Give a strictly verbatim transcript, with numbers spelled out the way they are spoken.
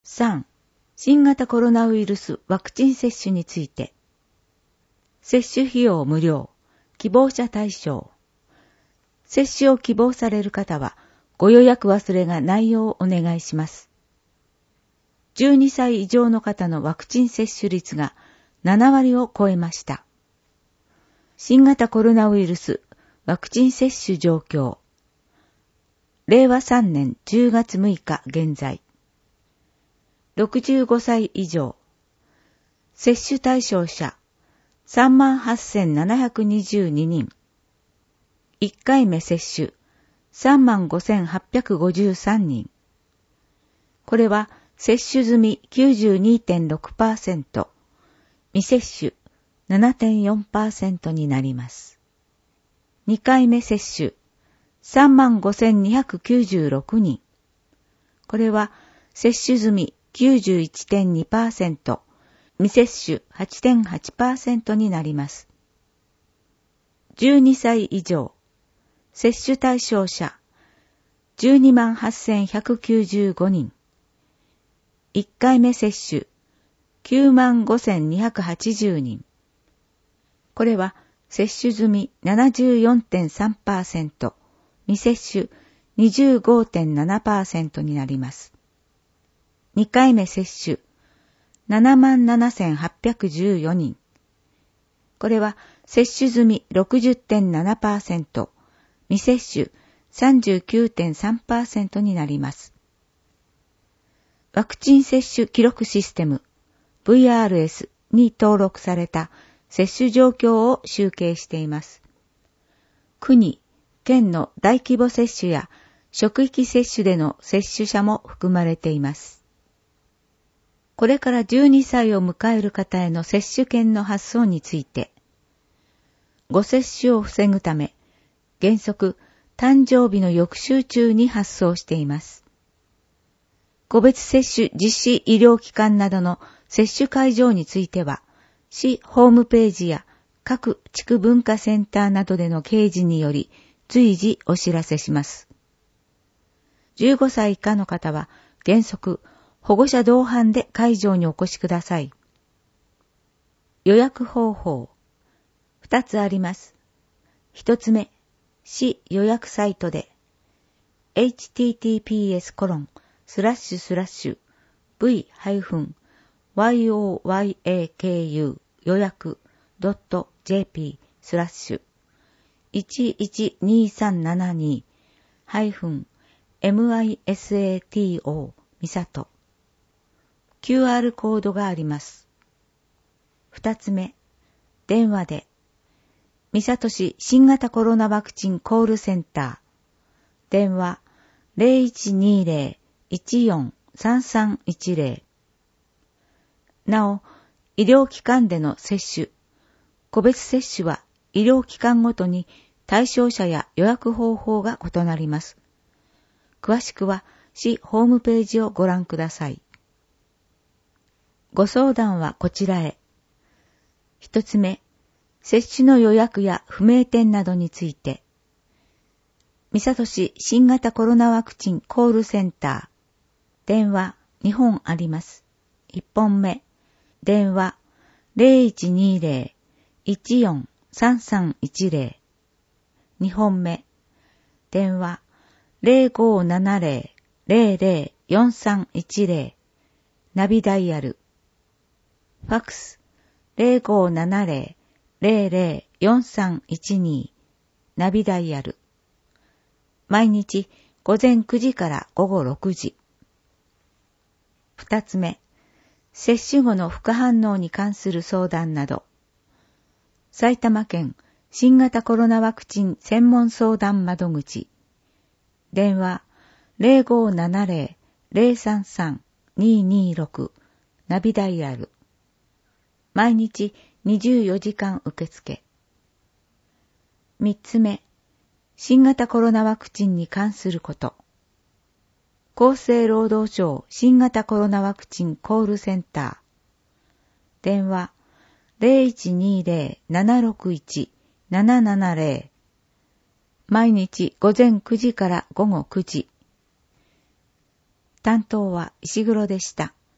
さん. 新型コロナウイルスワクチン接種について。接種費用無料。希望者対象。接種を希望される方は、ご予約忘れがないようお願いします。じゅうにさい以上の方のワクチン接種率がななわりを超えました。新型コロナウイルスワクチン接種状況。れいわさんねんじゅうがつむいか現在。ろくじゅうごさい以上。接種対象者 さんまんはっせんななひゃくにじゅうににん。いっかいめ接種 さんまんごせんはっぴゃくごじゅうさんにん。これは接種済み きゅうじゅうにてんろくパーセント、未接種 ななてんよんパーセント になります。にかいめ接種 さんまんごせんにひゃくきゅうじゅうろくにん。これは接種済み きゅうじゅういちてんにパーセント、未接種 はちてんはちパーセント になります。じゅうにさい以上。接種対象者 じゅうにまんはっせんひゃくきゅうじゅうごにん。いっかいめ接種 きゅうまんごせんにひゃくはちじゅうにん。これは接種済み ななじゅうよんてんさんパーセント、未接種 にじゅうごてんななパーセント になります。にかいめ接種 ななまんななせんはっぴゃくじゅうよにん。これは接種済み ろくじゅってんななパーセント、未接種 さんじゅうきゅうてんさんパーセント になります。ワクチン接種記録システム ブイアールエス に登録された接種状況を集計しています。国、県の大規模接種や職域接種での接種者も含まれています。これからじゅうにさいを迎える方への接種券の発送について、ご接種を防ぐため、原則、誕生日の翌週中に発送しています。個別接種実施医療機関などの接種会場については、市ホームページや各地区文化センターなどでの掲示により随時お知らせします。じゅうごさい以下の方は原則、保護者同伴で会場にお越しください。予約方法、二つあります。一つ目、市予約サイトで エイチティーティーピーエスコロンスラッシュスラッシュブイハイフンワイオーワイエーケーユー 予約 ドットジェーピー スラッシュいちいちにさんななにハイフンエムアイエスエーティーオー ミサト キューアール コードがあります。二つ目、電話で三郷市新型コロナワクチンコールセンター。電話 ゼロいちにゼロ いちよん さんさんいちゼロ。なお、医療機関での接種、個別接種は医療機関ごとに対象者や予約方法が異なります。詳しくは市ホームページをご覧ください。ご相談はこちらへ。一つ目、接種の予約や不明点などについて、三郷市新型コロナワクチンコールセンター、電話にほんあります。いっぽんめ、電話 ゼロいちにゼロ いちよん さんさんいちゼロ。にほんめ、電話 ゼロごななゼロ ゼロゼロ よんさんいちゼロ。ナビダイヤル。ファックス ゼロごななゼロ ゼロゼロ よんさんいちに。ナビダイヤル。毎日午前くじから午後ろくじ。二つ目、接種後の副反応に関する相談など、埼玉県新型コロナワクチン専門相談窓口、電話 ゼロごななゼロ ゼロさんさん ににろく、ナビダイヤル。毎日にじゅうよじかん受付。三つ目、新型コロナワクチンに関すること。厚生労働省新型コロナワクチンコールセンター。電話 ゼロいちにゼロ ななろくいち ななななゼロ。毎日午前くじから午後くじ。 担当は石黒でした。